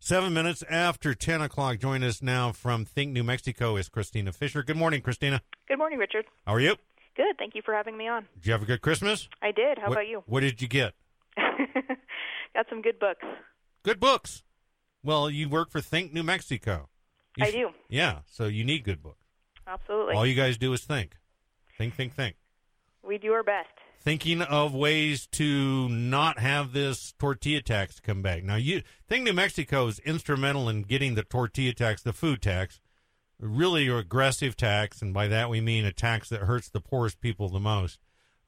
7 minutes after 10 o'clock. Join us now from Think New Mexico is Christina Fisher. Good morning, Christina. Good morning, Richard. How are you? Good. Thank you for having me on. Did you have a good Christmas? I did. How about you? What did you get? Got some good books. Good books. Well, you work for Think New Mexico. I do. Yeah, so you need good books. Absolutely. All you guys do is think. Think. We do our best. Thinking of ways to not have this tortilla tax come back. Now, Think New Mexico is instrumental in getting the tortilla tax, the food tax, really aggressive tax, and by that we mean a tax that hurts the poorest people the most,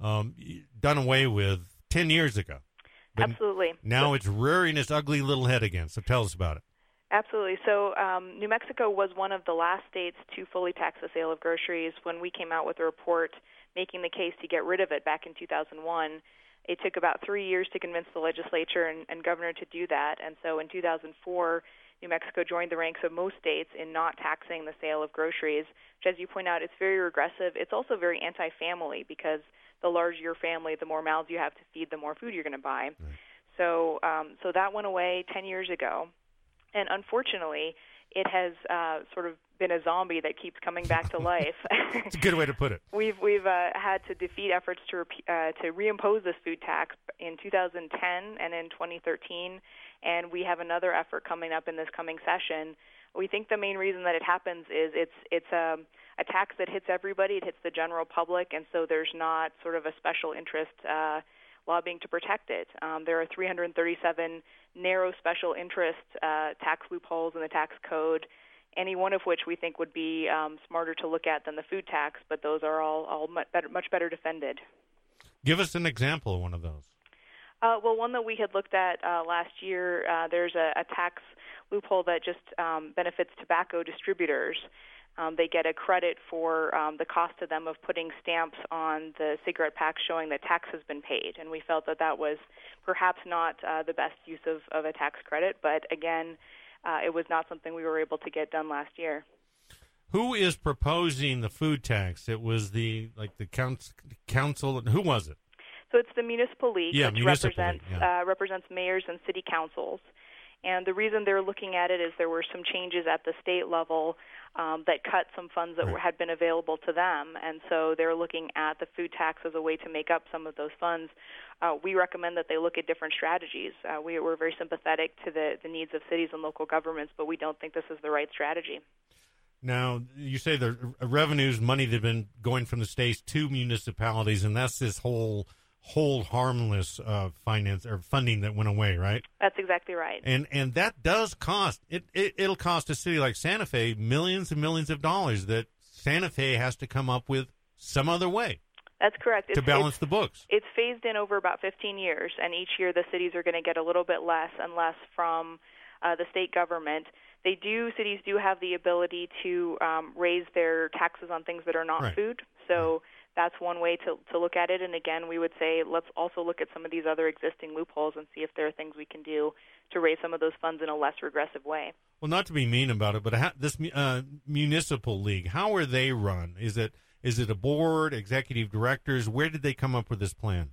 done away with 10 years ago. But absolutely. Now it's rearing its ugly little head again, so tell us about it. Absolutely. So New Mexico was one of the last states to fully tax the sale of groceries. When we came out with a report making the case to get rid of it back in 2001, it took about 3 years to convince the legislature and governor to do that. And so in 2004, New Mexico joined the ranks of most states in not taxing the sale of groceries, which, as you point out, it's very regressive. It's also very anti-family because the larger your family, the more mouths you have to feed, the more food you're going to buy. Right. So that went away 10 years ago. And unfortunately, it has sort of been a zombie that keeps coming back to life. It's a good way to put it. We've had to defeat efforts to reimpose this food tax in 2010 and in 2013, and we have another effort coming up in this coming session. We think the main reason that it happens is it's a tax that hits everybody. It hits the general public, and so there's not sort of a special interest lobbying to protect it. There are 337 narrow special interest tax loopholes in the tax code, any one of which we think would be smarter to look at than the food tax, but those are all much better defended. Give us an example of one of those. Well, one that we had looked at last year, there's a tax loophole that just benefits tobacco distributors. They get a credit for the cost to them of putting stamps on the cigarette packs showing that tax has been paid. And we felt that was perhaps not the best use of a tax credit. But again, it was not something we were able to get done last year. Who is proposing the food tax? It was the council. Who was it? So it's the Municipal League, which represents mayors and city councils. And the reason they're looking at it is there were some changes at the state level that cut some funds that had been available to them. And so they're looking at the food tax as a way to make up some of those funds. We recommend that they look at different strategies. We're very sympathetic to the needs of cities and local governments, but we don't think this is the right strategy. Now, you say the revenues, money that have been going from the states to municipalities, and that's this whole harmless finance or funding that went away, right? That's exactly right. And that does cost. It'll cost a city like Santa Fe millions and millions of dollars that Santa Fe has to come up with some other way. That's correct. To balance the books. It's phased in over about 15 years, and each year the cities are going to get a little bit less and less from the state government. Cities do have the ability to raise their taxes on things that are not food. So that's one way to look at it. And again, we would say let's also look at some of these other existing loopholes and see if there are things we can do to raise some of those funds in a less regressive way. Well, not to be mean about it, but this municipal league, how are they run? Is it a board, executive directors? Where did they come up with this plan?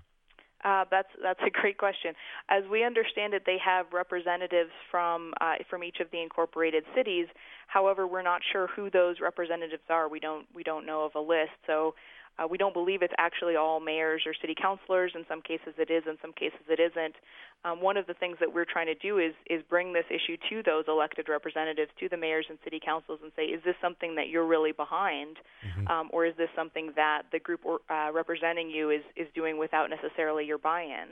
That's a great question. As we understand it, they have representatives from each of the incorporated cities. However, we're not sure who those representatives are. We don't know of a list. So we don't believe it's actually all mayors or city councilors. In some cases it is, in some cases it isn't. One of the things that we're trying to do is bring this issue to those elected representatives, to the mayors and city councils, and say, is this something that you're really behind, or is this something that the group representing you is doing without necessarily your buy-in?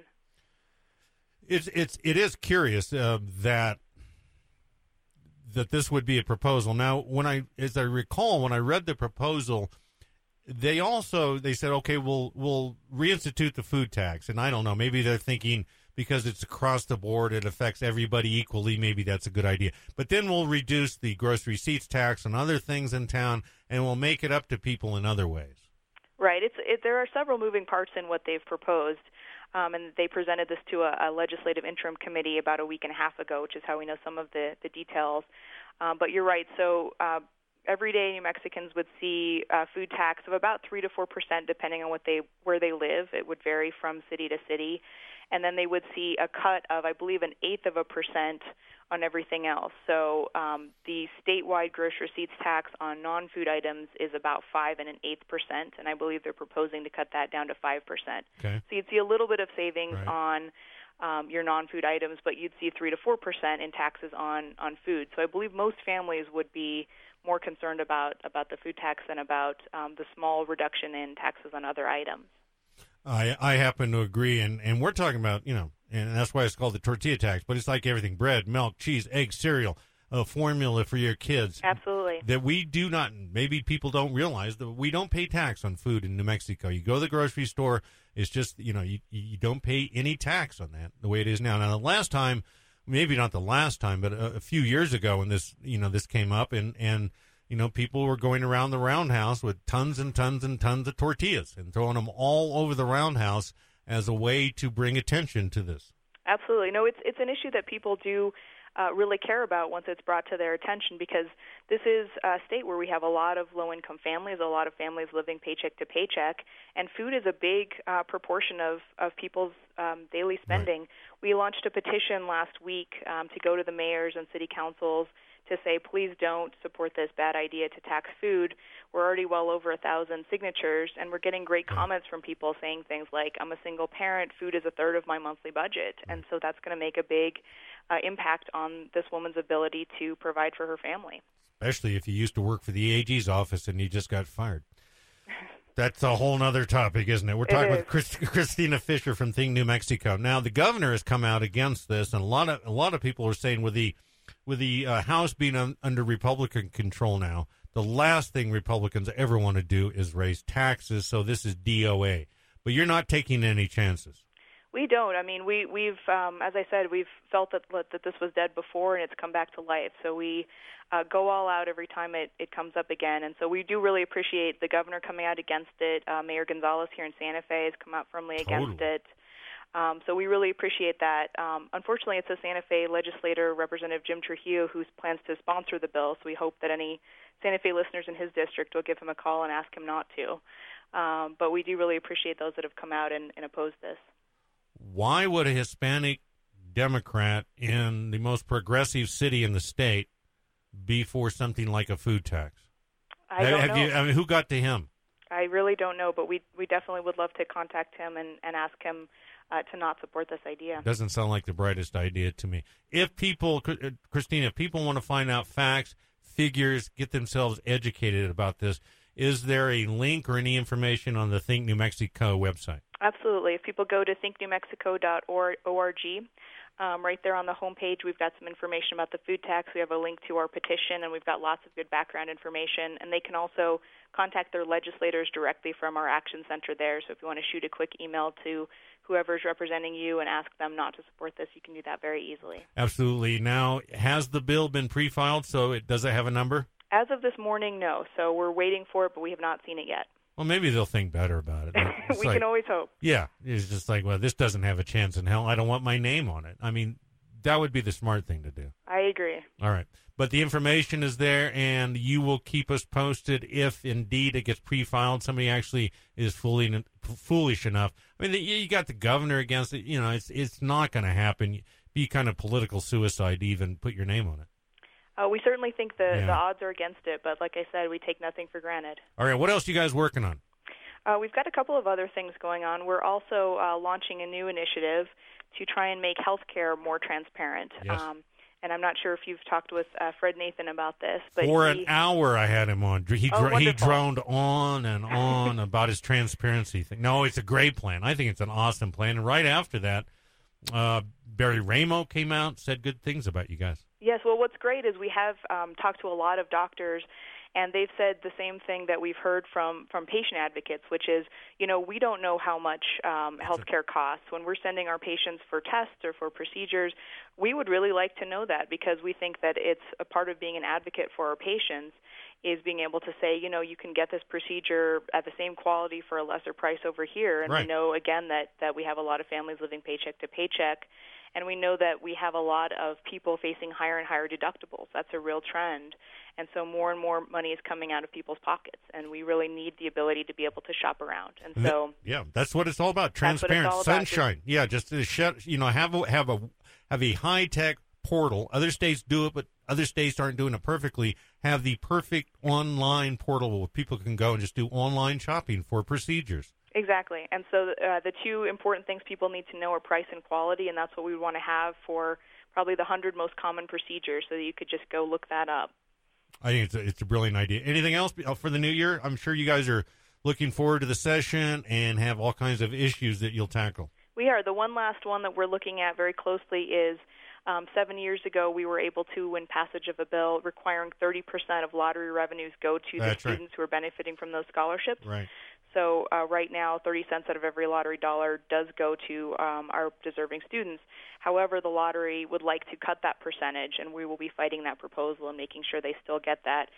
It is curious that this would be a proposal. Now, as I recall, when I read the proposal, they said, okay, we'll reinstitute the food tax. And I don't know, maybe they're thinking because it's across the board, it affects everybody equally. Maybe that's a good idea. But then we'll reduce the gross receipts tax and other things in town, and we'll make it up to people in other ways. Right. There are several moving parts in what they've proposed. And they presented this to a legislative interim committee about a week and a half ago, which is how we know some of the details. But you're right. So everyday New Mexicans would see a food tax of about 3 to 4%, depending on where they live. It would vary from city to city. and then they would see a cut of, I believe, 1/8% on everything else. So the statewide gross receipts tax on non-food items is about 5 1/8%, and I believe they're proposing to cut that down to 5%. Okay. So you'd see a little bit of savings Right. on your non-food items, but you'd see 3 to 4% in taxes on food. So I believe most families would be more concerned about the food tax than about the small reduction in taxes on other items. I happen to agree, and we're talking about, and that's why it's called the tortilla tax, but it's like everything: bread, milk, cheese, eggs, cereal, formula for your kids. Absolutely. That we do not, maybe people don't realize that we don't pay tax on food in New Mexico. You go to the grocery store, it's just, you don't pay any tax on that the way it is now. Now, the last time, maybe not the last time, but a few years ago when this came up, and people were going around the roundhouse with tons and tons and tons of tortillas and throwing them all over the roundhouse as a way to bring attention to this. Absolutely. No, it's an issue that people do really care about once it's brought to their attention, because this is a state where we have a lot of low-income families, a lot of families living paycheck to paycheck, and food is a big proportion of people's daily spending. Right. We launched a petition last week to go to the mayors and city councils to say, please don't support this bad idea to tax food. We're already well over 1,000 signatures, and we're getting great comments from people saying things like, I'm a single parent, food is 1/3 of my monthly budget, and so that's going to make a big impact on this woman's ability to provide for her family. Especially if you used to work for the AG's office and you just got fired. That's a whole other topic, isn't it? We're talking with Christina Fisher from Think New Mexico. Now, the governor has come out against this, and a lot of people are saying with the House being under Republican control now, the last thing Republicans ever want to do is raise taxes, so this is DOA. But you're not taking any chances. We don't. I mean, we've as I said, we've felt that this was dead before, and it's come back to life. So we go all out every time it comes up again. And so we do really appreciate the governor coming out against it. Mayor Gonzalez here in Santa Fe has come out firmly against it. So we really appreciate that. Unfortunately, it's a Santa Fe legislator, Representative Jim Trujillo, who plans to sponsor the bill. So we hope that any Santa Fe listeners in his district will give him a call and ask him not to. But we do really appreciate those that have come out and opposed this. Why would a Hispanic Democrat in the most progressive city in the state be for something like a food tax? I don't know. Who got to him? I really don't know, but we definitely would love to contact him and ask him to not support this idea. Doesn't sound like the brightest idea to me. If people, Christina, if people want to find out facts, figures, get themselves educated about this, is there a link or any information on the Think New Mexico website? Absolutely. If people go to thinknewmexico.org, right there on the homepage, we've got some information about the food tax. We have a link to our petition, and we've got lots of good background information. And they can also contact their legislators directly from our action center there. So if you want to shoot a quick email to whoever's representing you and ask them not to support this, you can do that very easily. Absolutely. Now, has the bill been pre-filed? So does it have a number? As of this morning, no. So we're waiting for it, but we have not seen it yet. Well, maybe they'll think better about it. We can always hope. Yeah. It's just like, well, this doesn't have a chance in hell. I don't want my name on it. I mean, that would be the smart thing to do. I agree. All right. But the information is there, and you will keep us posted if indeed it gets pre-filed. Somebody actually is foolish enough. I mean, you got the governor against it. You know, it's not going to happen. Be kind of political suicide to even put your name on it. We certainly think the odds are against it, but like I said, we take nothing for granted. All right, what else are you guys working on? We've got a couple of other things going on. We're also launching a new initiative to try and make healthcare more transparent. Yes. And I'm not sure if you've talked with Fred Nathan about this. But For an hour I had him on. He droned on and on about his transparency thing. No, it's a great plan. I think it's an awesome plan. And right after that, Barry Ramo came out, said good things about you guys. Yes, well, what's great is we have talked to a lot of doctors, and they've said the same thing that we've heard from patient advocates, which is, we don't know how much healthcare costs. When we're sending our patients for tests or for procedures, we would really like to know that, because we think that it's a part of being an advocate for our patients is being able to say, you can get this procedure at the same quality for a lesser price over here. And right. We know, again, that we have a lot of families living paycheck to paycheck. And we know that we have a lot of people facing higher and higher deductibles. That's a real trend. And so more and more money is coming out of people's pockets, and we really need the ability to be able to shop around. And so, yeah, that's what it's all about. Transparent, sunshine. Yeah, just to have a high tech portal. Other states do it, but other states aren't doing it perfectly. Have the perfect online portal where people can go and just do online shopping for procedures. Exactly. And so the two important things people need to know are price and quality, and that's what we want to have for probably the 100 most common procedures, so that you could just go look that up. I think it's a brilliant idea. Anything else for the new year? I'm sure you guys are looking forward to the session and have all kinds of issues that you'll tackle. We are. The one last one that we're looking at very closely is 7 years ago we were able to win passage of a bill requiring 30% of lottery revenues go to the students who are benefiting from those scholarships. Right. So right now, 30 cents out of every lottery dollar does go to our deserving students. However, the lottery would like to cut that percentage, and we will be fighting that proposal and making sure they still get that.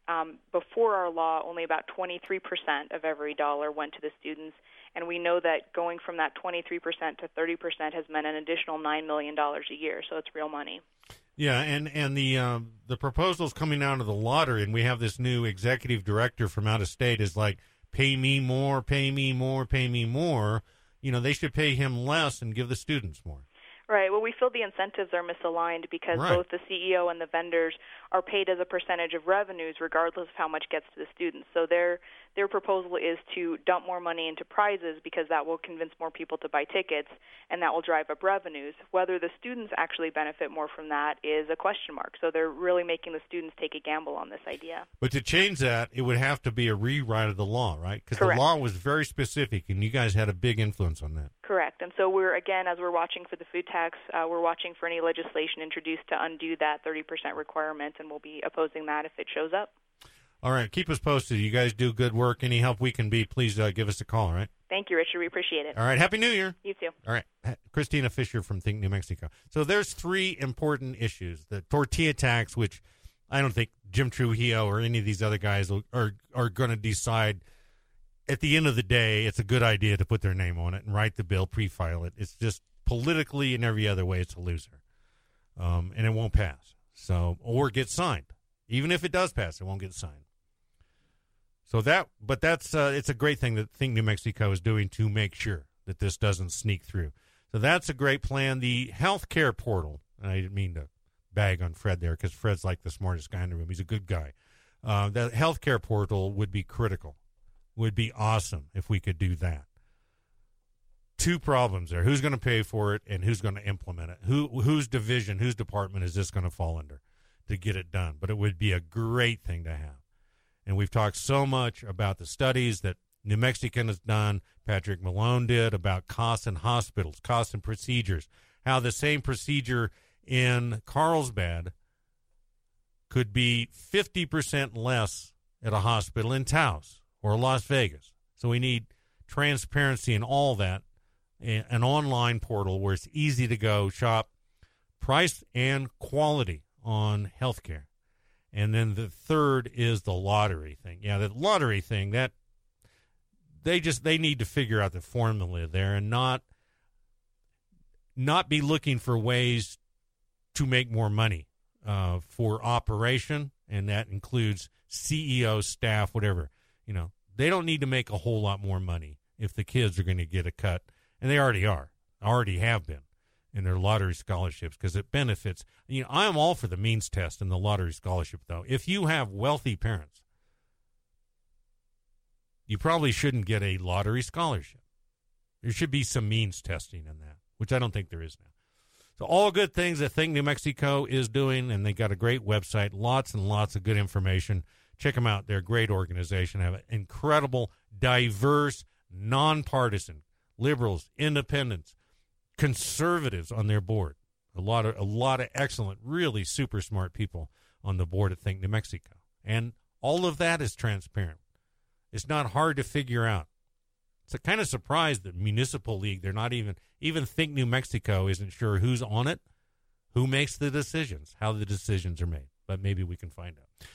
Before our law, only about 23% of every dollar went to the students, and we know that going from that 23% to 30% has meant an additional $9 million a year, so it's real money. Yeah, and the proposals coming out of the lottery, and we have this new executive director from out of state is like, pay me more, pay me more, pay me more. You know, they should pay him less and give the students more. Right. Well, we feel the incentives are misaligned because both the CEO and the vendors are paid as a percentage of revenues regardless of how much gets to the students. So their proposal is to dump more money into prizes because that will convince more people to buy tickets, and that will drive up revenues. Whether the students actually benefit more from that is a question mark. So they're really making the students take a gamble on this idea. But to change that, it would have to be a rewrite of the law, right? Because the law was very specific, and you guys had a big influence on that. Correct. And so we're, again, as we're watching for the food tax, we're watching for any legislation introduced to undo that 30% requirement, and we'll be opposing that if it shows up. All right. Keep us posted. You guys do good work. Any help we can be, please give us a call, all right? Thank you, Richard. We appreciate it. All right. Happy New Year. You too. All right. Christina Fisher from Think New Mexico. So there's three important issues. The tortilla tax, which I don't think Jim Trujillo or any of these other guys are going to decide. At the end of the day, it's a good idea to put their name on it and write the bill, pre-file it. It's just politically and every other way, it's a loser. And it won't pass. So, or get signed. Even if it does pass, it won't get signed. So it's a great thing that Think New Mexico is doing to make sure that this doesn't sneak through. So that's a great plan. The health care portal, and I didn't mean to bag on Fred there because Fred's like the smartest guy in the room. He's a good guy. That health care portal would be critical. Would be awesome if we could do that. Two problems there. Who's going to pay for it and who's going to implement it? Whose division, whose department is this going to fall under to get it done? But it would be a great thing to have. And we've talked so much about the studies that New Mexican has done, Patrick Malone did, about costs in hospitals, costs and procedures, how the same procedure in Carlsbad could be 50% less at a hospital in Taos or Las Vegas. So we need transparency in all that, an online portal where it's easy to go shop price and quality on healthcare. And then the third is the lottery thing. Yeah, the lottery thing, that they need to figure out the formula there and not be looking for ways to make more money for operation, and that includes CEO, staff, whatever. You know, they don't need to make a whole lot more money if the kids are going to get a cut, and they already have been in their lottery scholarships because it benefits. You know, I'm all for the means test and the lottery scholarship, though. If you have wealthy parents, you probably shouldn't get a lottery scholarship. There should be some means testing in that, which I don't think there is now. So all good things that Think New Mexico is doing, and they got a great website, lots and lots of good information. Check them out. They're a great organization. Have an incredible, diverse, nonpartisan, liberals, independents, conservatives on their board. A lot of excellent, really super smart people on the board at Think New Mexico. And all of that is transparent. It's not hard to figure out. It's a kind of surprise that Municipal League, they're not even Think New Mexico isn't sure who's on it, who makes the decisions, how the decisions are made. But maybe we can find out.